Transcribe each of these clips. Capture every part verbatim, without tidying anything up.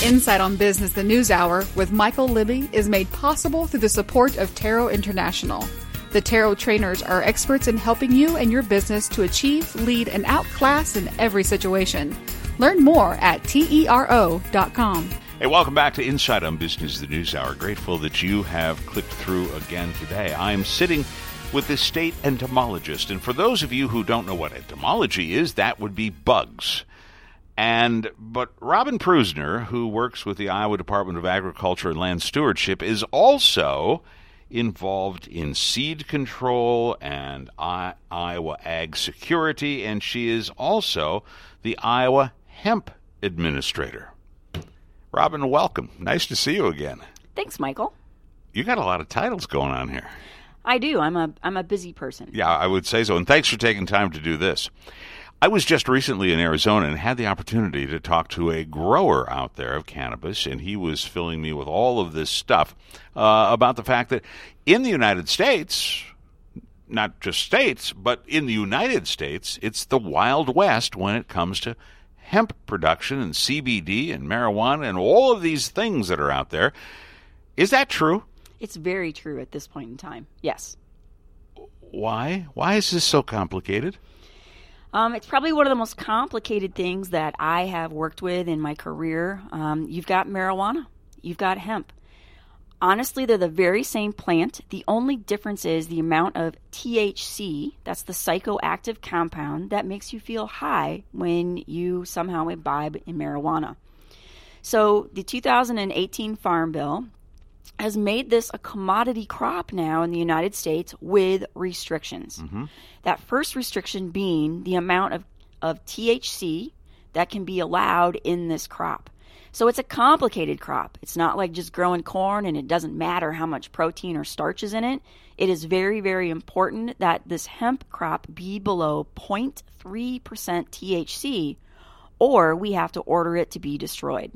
Insight on Business, the News Hour, with Michael Libby is made possible through the support of Tarot International. The Tarot trainers are experts in helping you and your business to achieve, lead, and outclass in every situation. Learn more at tero dot com. Hey, welcome back to Insight on Business, the News Hour. Grateful that you have clicked through again today. I am sitting with the state entomologist, and for those of you who don't know what entomology is, that would be bugs. And but Robin Prusner, who works with the Iowa Department of Agriculture and Land Stewardship, is also involved in seed control and I- Iowa ag security, and she is also the Iowa hemp administrator. Robin, welcome. Nice to see you again. Thanks, Michael. You got a lot of titles going on here. I do. I'm a I'm a busy person. Yeah, I would say so. And thanks for taking time to do this. I was just recently in Arizona and had the opportunity to talk to a grower out there of cannabis, and he was filling me with all of this stuff uh, about the fact that in the United States, not just states, but in the United States, it's the Wild West when it comes to hemp production and C B D and marijuana and all of these things that are out there. Is that true? It's very true at this point in time. Yes. Why? Why is this so complicated? Um, it's probably one of the most complicated things that I have worked with in my career. Um, you've got marijuana. You've got hemp. Honestly, they're the very same plant. The only difference is the amount of T H C, that's the psychoactive compound that makes you feel high when you somehow imbibe in marijuana. So the two thousand eighteen Farm Bill has made this a commodity crop now in the United States with restrictions. Mm-hmm. That first restriction being the amount of, of T H C that can be allowed in this crop. So it's a complicated crop. It's not like just growing corn and it doesn't matter how much protein or starch is in it. It is very, very important that this hemp crop be below zero point three percent T H C, or we have to order it to be destroyed.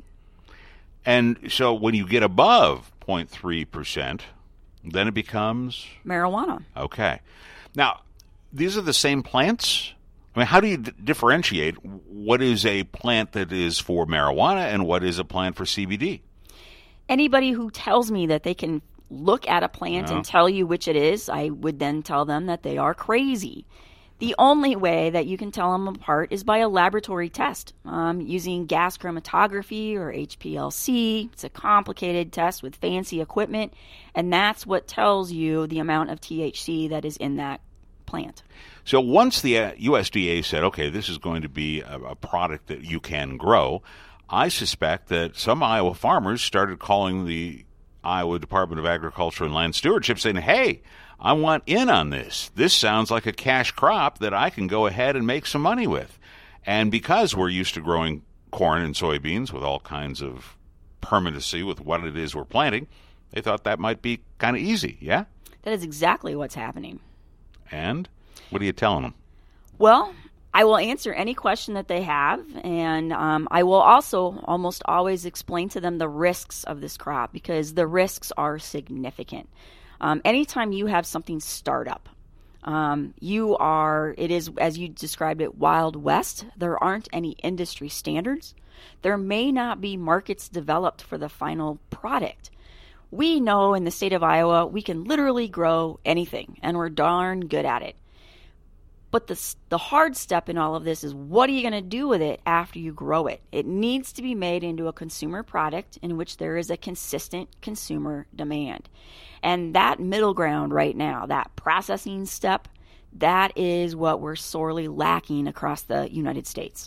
And so when you get above zero point three percent, then it becomes? Marijuana. Okay. Now, these are the same plants? I mean, how do you d- differentiate what is a plant that is for marijuana and what is a plant for C B D? Anybody who tells me that they can look at a plant No. and tell you which it is, I would then tell them that they are crazy. The only way that you can tell them apart is by a laboratory test um, using gas chromatography or H P L C. It's a complicated test with fancy equipment, and that's what tells you the amount of T H C that is in that plant. So once the uh, U S D A said, okay, this is going to be a, a product that you can grow, I suspect that some Iowa farmers started calling the Iowa Department of Agriculture and Land Stewardship saying, hey, I want in on this. This sounds like a cash crop that I can go ahead and make some money with. And because we're used to growing corn and soybeans with all kinds of permanency with what it is we're planting, they thought that might be kind of easy, yeah? That is exactly what's happening. And what are you telling them? Well, I will answer any question that they have, and um, I will also almost always explain to them the risks of this crop because the risks are significant. Um, anytime you have something start up, um, you are, it is, as you described it, Wild West. There aren't any industry standards. There may not be markets developed for the final product. We know in the state of Iowa, we can literally grow anything, and we're darn good at it. But the the hard step in all of this is what are you going to do with it after you grow it? It needs to be made into a consumer product in which there is a consistent consumer demand. And that middle ground right now, that processing step, that is what we're sorely lacking across the United States.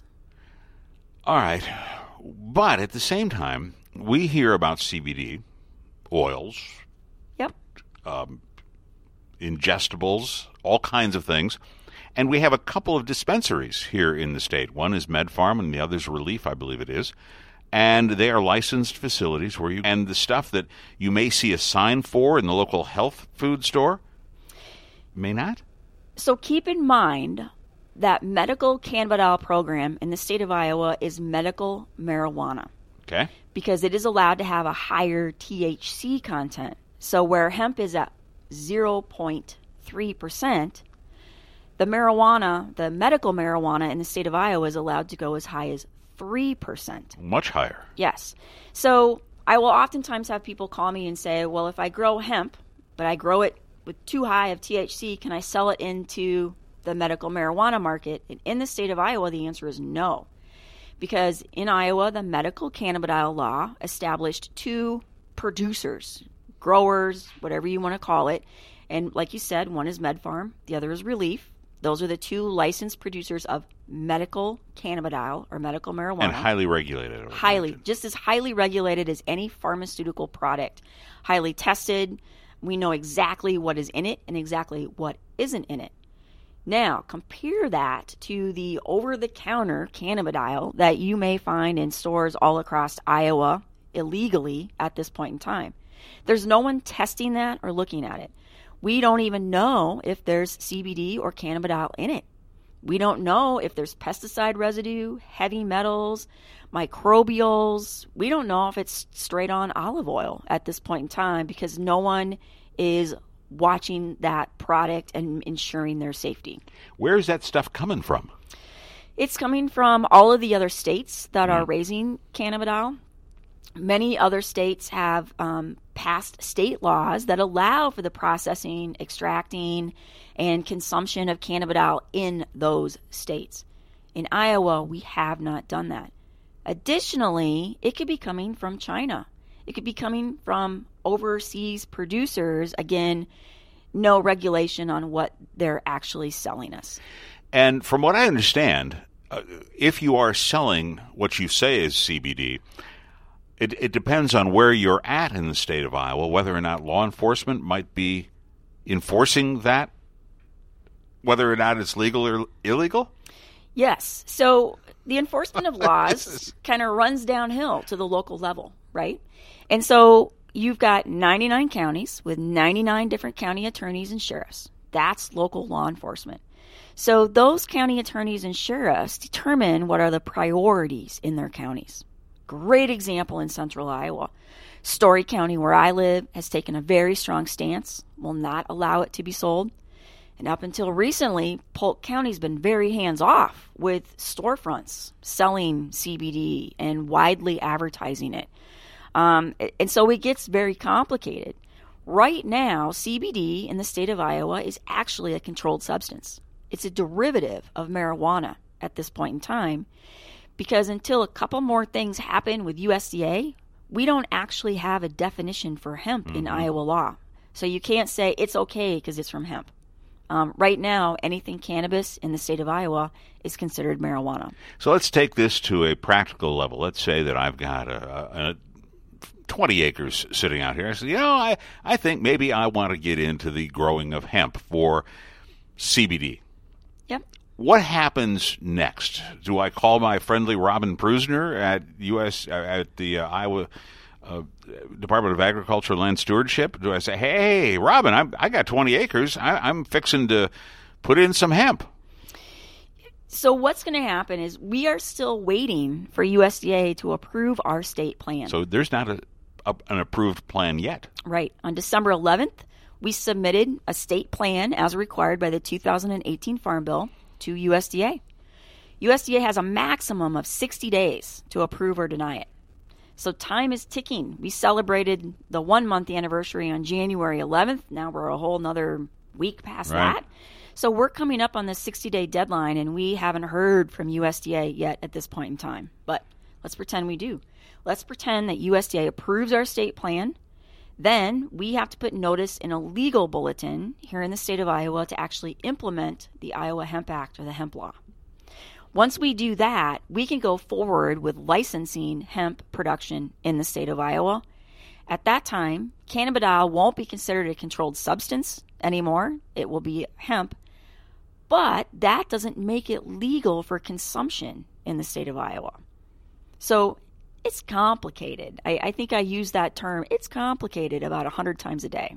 All right. But at the same time, we hear about C B D, oils, Yep. um, ingestibles, all kinds of things. And we have a couple of dispensaries here in the state. One is MedFarm and the other is Relief, I believe it is. And they are licensed facilities where you, and the stuff that you may see a sign for in the local health food store may not. So keep in mind that medical cannabidiol program in the state of Iowa is medical marijuana. Okay. Because it is allowed to have a higher T H C content. So where hemp is at zero point three percent, the marijuana, the medical marijuana in the state of Iowa is allowed to go as high as three percent. Much higher. Yes. So I will oftentimes have people call me and say, well, if I grow hemp, but I grow it with too high of T H C, can I sell it into the medical marijuana market? And in the state of Iowa, the answer is no. Because in Iowa, the medical cannabidiol law established two producers, growers, whatever you want to call it. And like you said, one is MedPharm, the other is Relief. Those are the two licensed producers of medical cannabidiol or medical marijuana. And highly regulated. Highly, imagine. just as highly regulated as any pharmaceutical product. Highly tested. We know exactly what is in it and exactly what isn't in it. Now, compare that to the over-the-counter cannabidiol that you may find in stores all across Iowa illegally at this point in time. There's no one testing that or looking at it. We don't even know if there's C B D or cannabidiol in it. We don't know if there's pesticide residue, heavy metals, microbials. We don't know if it's straight on olive oil at this point in time because no one is watching that product and ensuring their safety. Where is that stuff coming from? It's coming from all of the other states that mm. are raising cannabidiol. Many other states have um, passed state laws that allow for the processing, extracting, and consumption of cannabidiol in those states. In Iowa, we have not done that. Additionally, it could be coming from China. It could be coming from overseas producers. Again, no regulation on what they're actually selling us. And from what I understand, uh, if you are selling what you say is C B D, it, it depends on where you're at in the state of Iowa, whether or not law enforcement might be enforcing that, whether or not it's legal or illegal? Yes. So the enforcement of laws kind of runs downhill to the local level, right? And so you've got ninety-nine counties with ninety-nine different county attorneys and sheriffs. That's local law enforcement. So those county attorneys and sheriffs determine what are the priorities in their counties. Great example in central Iowa. Story County, where I live, has taken a very strong stance, will not allow it to be sold. And up until recently, Polk County's been very hands-off with storefronts selling C B D and widely advertising it. Um, and so it gets very complicated. Right now, C B D in the state of Iowa is actually a controlled substance. It's a derivative of marijuana at this point in time because until a couple more things happen with U S D A, we don't actually have a definition for hemp mm-hmm. in Iowa law. So you can't say it's okay because it's from hemp. Um, right now, anything cannabis in the state of Iowa is considered marijuana. So let's take this to a practical level. Let's say that I've got a, a twenty acres sitting out here. I said, you know, I, I think maybe I want to get into the growing of hemp for C B D. Yep. What happens next? Do I call my friendly Robin Prusner at U S uh, at the uh, Iowa uh, Department of Agriculture and Land Stewardship? Do I say, hey, Robin, I'm, I got twenty acres. I, I'm fixing to put in some hemp? So what's going to happen is we are still waiting for U S D A to approve our state plan. So there's not a, a, an approved plan yet. Right. On December eleventh, we submitted a state plan as required by the two thousand eighteen Farm Bill to U S D A. U S D A has a maximum of sixty days to approve or deny it. So time is ticking. We celebrated the one-month anniversary on January eleventh. Now we're a whole another week past right. that. So we're coming up on the sixty-day deadline, and we haven't heard from U S D A yet at this point in time. But let's pretend we do. Let's pretend that U S D A approves our state plan. Then we have to put notice in a legal bulletin here in the state of Iowa to actually implement the Iowa Hemp Act or the hemp law. Once we do that, we can go forward with licensing hemp production in the state of Iowa. At that time, cannabidiol won't be considered a controlled substance anymore. It will be hemp. But that doesn't make it legal for consumption in the state of Iowa. So it's complicated. I, I think I use that term, it's complicated, about one hundred times a day.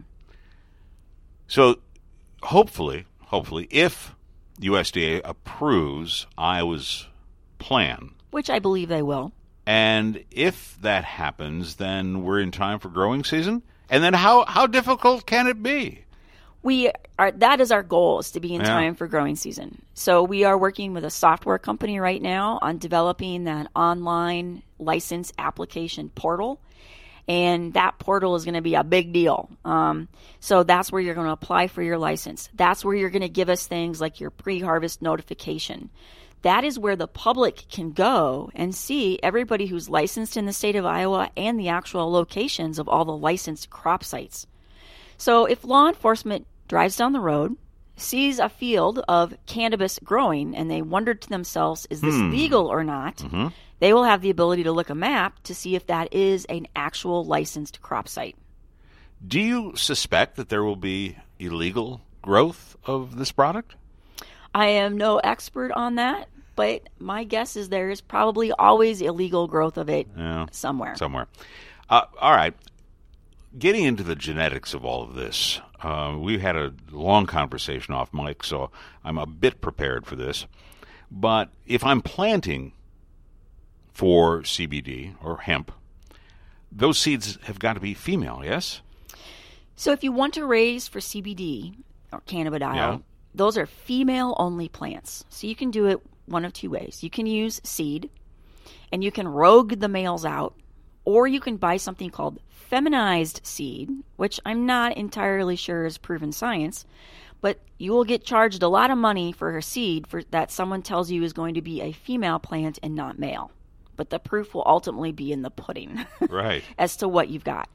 So hopefully, hopefully, if U S D A approves Iowa's plan, which I believe they will, and if that happens, then we're in time for growing season? And then how, how difficult can it be? We are, that is our goal, is to be in Yeah. time for growing season. So we are working with a software company right now on developing that online license application portal. And that portal is going to be a big deal. Um, so that's where you're going to apply for your license. That's where you're going to give us things like your pre-harvest notification. That is where the public can go and see everybody who's licensed in the state of Iowa and the actual locations of all the licensed crop sites. So if law enforcement drives down the road, sees a field of cannabis growing, and they wonder to themselves, is this Hmm. legal or not? Mm-hmm. They will have the ability to look a map to see if that is an actual licensed crop site. Do you suspect that there will be illegal growth of this product? I am no expert on that, but my guess is there is probably always illegal growth of it Yeah. somewhere. Somewhere. Uh, all right. Getting into the genetics of all of this, uh, we had a long conversation off mic, so I'm a bit prepared for this. But if I'm planting for C B D or hemp, those seeds have got to be female, yes? So if you want to raise for C B D or cannabidiol, Yeah. those are female-only plants. So you can do it one of two ways. You can use seed, and you can rogue the males out, or you can buy something called feminized seed, which I'm not entirely sure is proven science, but you will get charged a lot of money for a seed for that someone tells you is going to be a female plant and not male. But the proof will ultimately be in the pudding Right. as to what you've got.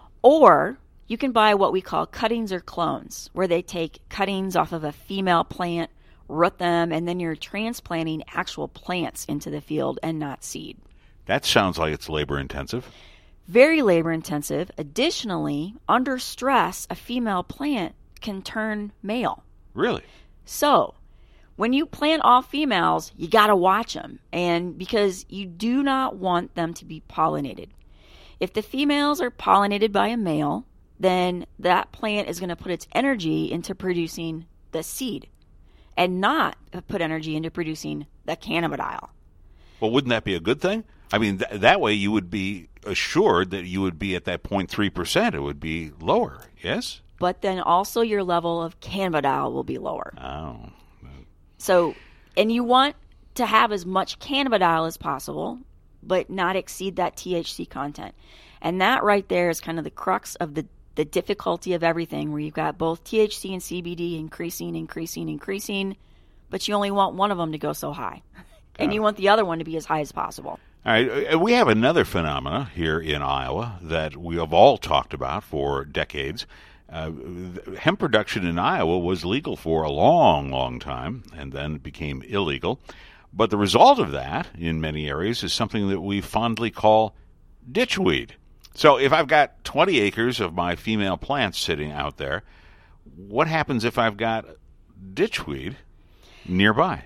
Or you can buy what we call cuttings or clones, where they take cuttings off of a female plant, root them, and then you're transplanting actual plants into the field and not seed. That sounds like it's labor intensive. Very labor intensive. Additionally, under stress, a female plant can turn male. Really? So, when you plant all females, you got to watch them, and because you do not want them to be pollinated. If the females are pollinated by a male, then that plant is going to put its energy into producing the seed and not put energy into producing the cannabidiol. Well, wouldn't that be a good thing? I mean, th- that way you would be assured that you would be at that zero point three percent. It would be lower, yes? But then also your level of cannabidiol will be lower. Oh. So, and you want to have as much cannabidiol as possible, but not exceed that T H C content. And that right there is kind of the crux of the, the difficulty of everything, where you've got both T H C and C B D increasing, increasing, increasing, but you only want one of them to go so high. And you want the other one to be as high as possible. All right, we have another phenomena here in Iowa that we have all talked about for decades. Uh, hemp production in Iowa was legal for a long, long time and then became illegal. But the result of that, in many areas, is something that we fondly call ditchweed. So if I've got twenty acres of my female plants sitting out there, what happens if I've got ditchweed nearby?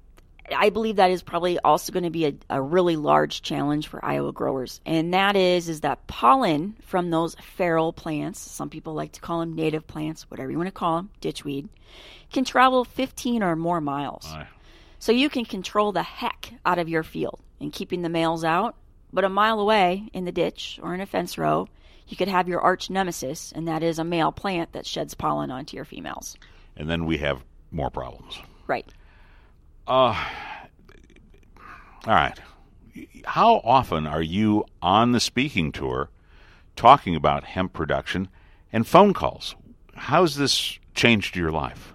I believe that is probably also going to be a, a really large challenge for Iowa growers. And that is, is that pollen from those feral plants, some people like to call them native plants, whatever you want to call them, ditchweed, can travel fifteen or more miles. Aye. So you can control the heck out of your field in keeping the males out. But a mile away in the ditch or in a fence row, you could have your arch nemesis, and that is a male plant that sheds pollen onto your females. And then we have more problems. Right. Uh, all right. How often are you on the speaking tour talking about hemp production and phone calls? How's this changed your life?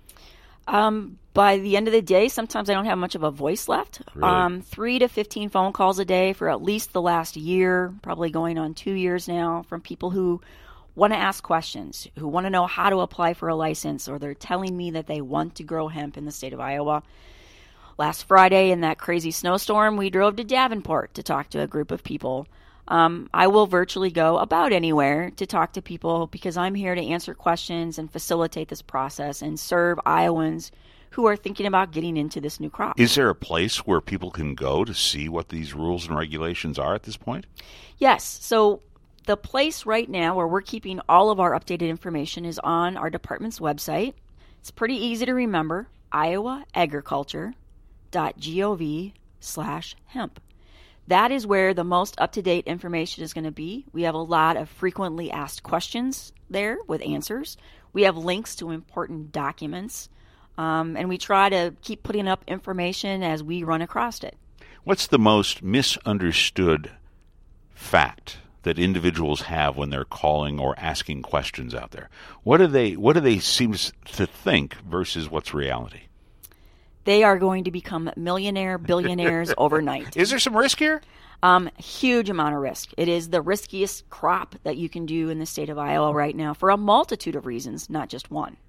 Um, by the end of the day, sometimes I don't have much of a voice left. Really? Um, three to fifteen phone calls a day for at least the last year, probably going on two years now, from people who want to ask questions, who want to know how to apply for a license, or they're telling me that they want to grow hemp in the state of Iowa. Last Friday, in that crazy snowstorm, we drove to Davenport to talk to a group of people. Um, I will virtually go about anywhere to talk to people because I'm here to answer questions and facilitate this process and serve Iowans who are thinking about getting into this new crop. Is there a place where people can go to see what these rules and regulations are at this point? Yes. So the place right now where we're keeping all of our updated information is on our department's website. It's pretty easy to remember, iowa agriculture dot gov slash hemp. That is where the most up-to-date information is going to be. We have a lot of frequently asked questions there with answers. We have links to important documents, um, and we try to keep putting up information as we run across it. What's the most misunderstood fact that individuals have when they're calling or asking questions out there? What do they what do they seem to think versus what's reality? They are going to become millionaire billionaires overnight. Is there some risk here? Um, huge amount of risk. It is the riskiest crop that you can do in the state of Iowa right now for a multitude of reasons, not just one.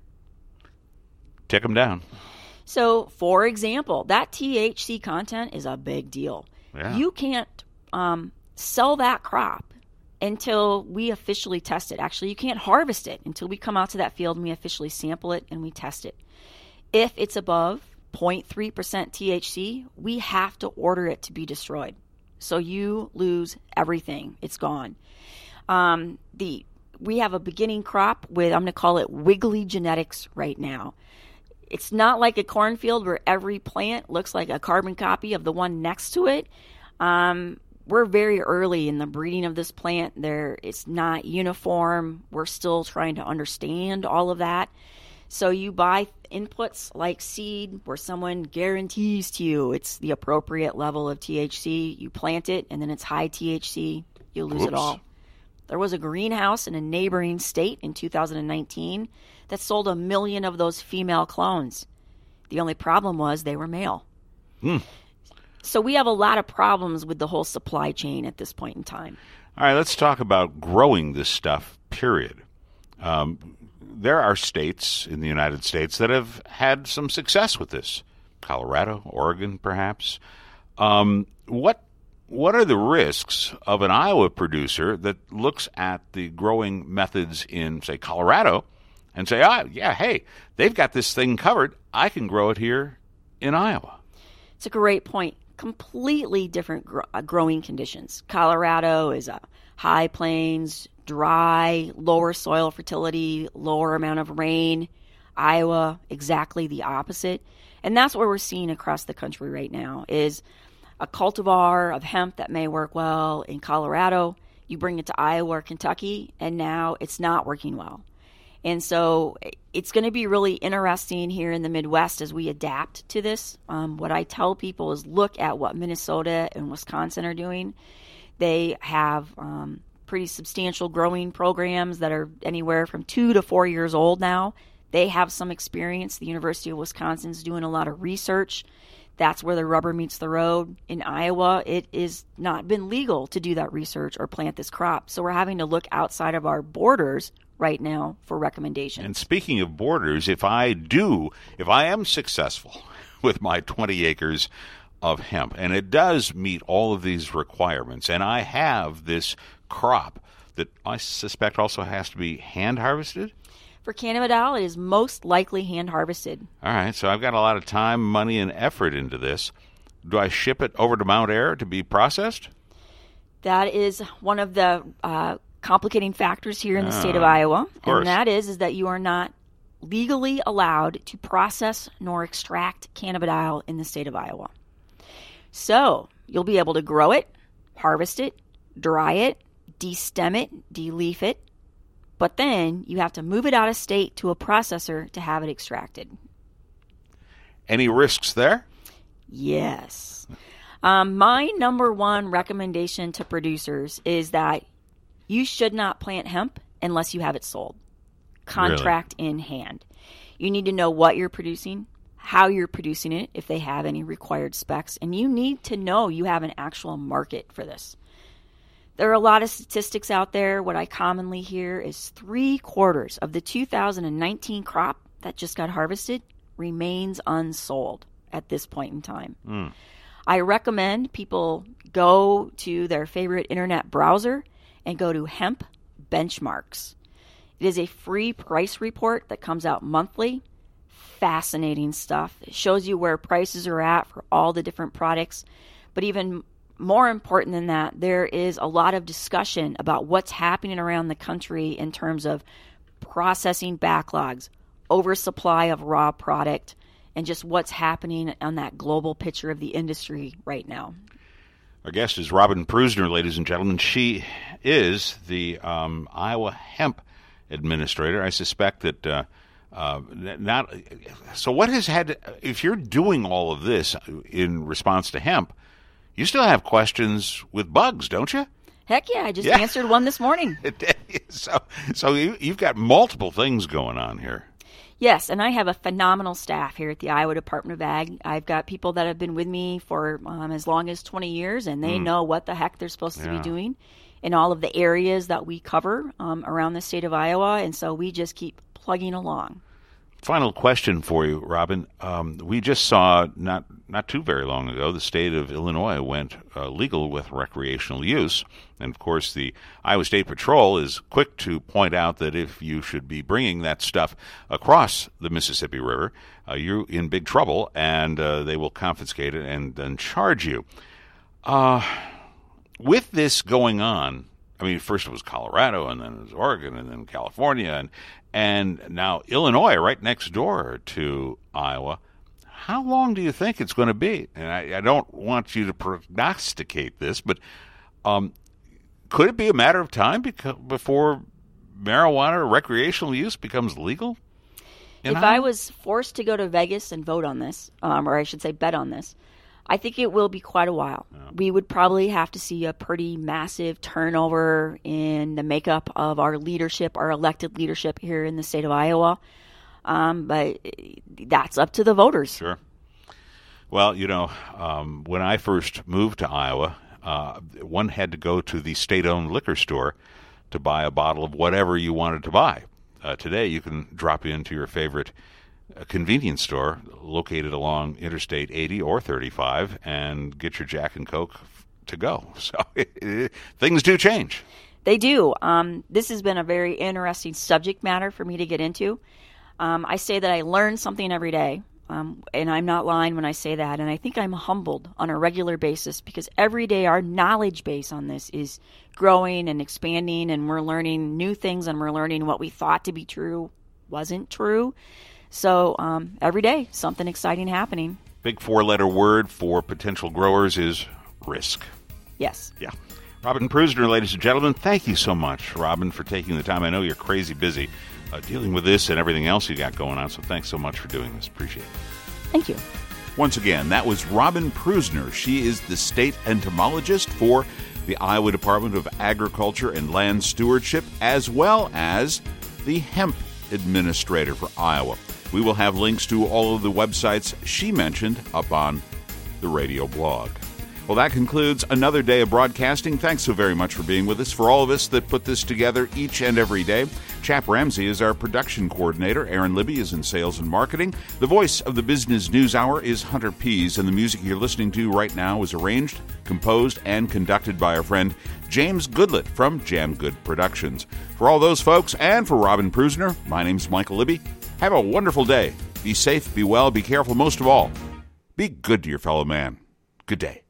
Tick them down. So, for example, that T H C content is a big deal. Yeah. You can't um, sell that crop until we officially test it. Actually, you can't harvest it until we come out to that field and we officially sample it and we test it. If it's above zero point three percent T H C, we have to order it to be destroyed. So you lose everything. It's gone. Um, the we have a beginning crop with, I'm going to call it wiggly genetics right now. It's not like a cornfield where every plant looks like a carbon copy of the one next to it. Um, we're very early in the breeding of this plant. There, it's not uniform. We're still trying to understand all of that. So you buy inputs like seed where someone guarantees to you it's the appropriate level of T H C. You plant it, and then it's high T H C. You lose Oops. it all. There was a greenhouse in a neighboring state in two thousand nineteen that sold a million of those female clones. The only problem was they were male. Hmm. So we have a lot of problems with the whole supply chain at this point in time. All right, let's talk about growing this stuff, period. Um, there are states in the United States that have had some success with this. Colorado, Oregon, perhaps. Um, what what are the risks of an Iowa producer that looks at the growing methods in, say, Colorado and say, ah, yeah, hey, they've got this thing covered. I can grow it here in Iowa. It's a great point. Completely different gro- uh, growing conditions. Colorado is a high plains, dry, lower soil fertility, lower amount of rain. Iowa, exactly the opposite. And that's what we're seeing across the country right now is a cultivar of hemp that may work well in Colorado. You bring it to Iowa or Kentucky, and now it's not working well. And so it's going to be really interesting here in the Midwest as we adapt to this. Um, what I tell people is look at what Minnesota and Wisconsin are doing. They have um, pretty substantial growing programs that are anywhere from two to four years old now. They have some experience. The University of Wisconsin is doing a lot of research. That's where the rubber meets the road. In Iowa, it is not been legal to do that research or plant this crop. So we're having to look outside of our borders right now for recommendations. And speaking of borders, if I do, if I am successful with my twenty acres of hemp, and it does meet all of these requirements, and I have this crop that I suspect also has to be hand harvested? For cannabidiol, it is most likely hand harvested. All right, so I've got a lot of time, money, and effort into this. Do I ship it over to Mount Ayr to be processed? That is one of the uh, complicating factors here in the state of Iowa, of and that is is that you are not legally allowed to process nor extract cannabidiol in the state of Iowa. So you'll be able to grow it, harvest it, dry it, destem it, deleaf it, but then you have to move it out of state to a processor to have it extracted. Any risks there? Yes. Um, my number one recommendation to producers is that you should not plant hemp unless you have it sold. Contract really? In hand. You need to know what you're producing, how you're producing it, if they have any required specs, and you need to know you have an actual market for this. There are a lot of statistics out there. What I commonly hear is three quarters of the two thousand nineteen crop that just got harvested remains unsold at this point in time. Mm. I recommend people go to their favorite internet browser and go to Hemp Benchmarks. It is a free price report that comes out monthly. Fascinating stuff. It shows you where prices are at for all the different products. But even more important than that, there is a lot of discussion about what's happening around the country in terms of processing backlogs, oversupply of raw product, and just what's happening on that global picture of the industry right now. Our guest is Robin Prusner, ladies and gentlemen. She is the um, Iowa hemp administrator. I suspect that uh, uh, not. So what has had? To, if you're doing all of this in response to hemp, you still have questions with bugs, don't you? Heck yeah! I just yeah. answered one this morning. so, so you, you've got multiple things going on here. Yes, and I have a phenomenal staff here at the Iowa Department of Ag. I've got people that have been with me for um, as long as twenty years, and they mm. know what the heck they're supposed yeah. to be doing in all of the areas that we cover um, around the state of Iowa, and so we just keep plugging along. Final question for you, Robin. Um, we just saw not not too very long ago the state of Illinois went uh, legal with recreational use. And, of course, the Iowa State Patrol is quick to point out that if you should be bringing that stuff across the Mississippi River, uh, you're in big trouble, and uh, they will confiscate it and then charge you. Uh, with this going on, I mean, first it was Colorado, and then it was Oregon, and then California, and and now Illinois, right next door to Iowa. How long do you think it's going to be? And I, I don't want you to prognosticate this, but um, could it be a matter of time beca- before marijuana or recreational use becomes legal? If Iowa? I was forced to go to Vegas and vote on this, um, or I should say bet on this, I think it will be quite a while. Yeah. We would probably have to see a pretty massive turnover in the makeup of our leadership, our elected leadership here in the state of Iowa. Um, but that's up to the voters. Sure. Well, you know, um, when I first moved to Iowa, uh, one had to go to the state-owned liquor store to buy a bottle of whatever you wanted to buy. Uh, today, you can drop into your favorite a convenience store located along Interstate eighty or thirty-five and get your Jack and Coke to go. So it, it, things do change. They do. Um, this has been a very interesting subject matter for me to get into. Um, I say that I learn something every day, um, and I'm not lying when I say that. And I think I'm humbled on a regular basis because every day our knowledge base on this is growing and expanding, and we're learning new things, and we're learning what we thought to be true wasn't true. So um, every day, something exciting happening. Big four-letter word for potential growers is risk. Yes. Yeah. Robin Prusner, ladies and gentlemen, thank you so much, Robin, for taking the time. I know you're crazy busy uh, dealing with this and everything else you got going on, so thanks so much for doing this. Appreciate it. Thank you. Once again, that was Robin Prusner. She is the state entomologist for the Iowa Department of Agriculture and Land Stewardship, as well as the hemp administrator for Iowa. We will have links to all of the websites she mentioned up on the radio blog. Well, that concludes another day of broadcasting. Thanks so very much for being with us. For all of us that put this together each and every day, Chap Ramsey is our production coordinator. Aaron Libby is in sales and marketing. The voice of the Business News Hour is Hunter Pease, and the music you're listening to right now is arranged, composed, and conducted by our friend James Goodlett from Jam Good Productions. For all those folks, and for Robin Prusner, my name's Michael Libby. Have a wonderful day. Be safe, be well, be careful. Most of all, be good to your fellow man. Good day.